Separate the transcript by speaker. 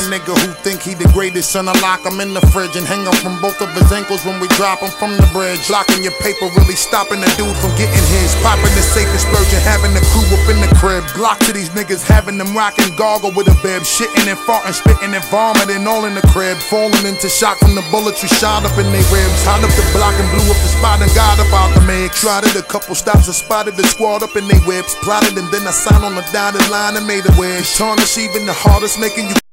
Speaker 1: nigga who think he the greatest, son, I lock him in the fridge and hang him from both of his ankles when we drop him from the bridge. Blocking your paper, really stopping the dude from getting his. Popping the safe explosion, having the crew up in the crib. Glock to these niggas, having them rocking goggle with a bib. Shitting and farting, spitting and vomiting all in the crib. Falling into shock from the bullets we shot up in their ribs. Hot up the block and blew up the spot and got up out the mix. Tried it a couple stops and spotted the squad up in their whips. Plotted and then I signed on the dotted line and made a wish. Tarnish even the hardest, making you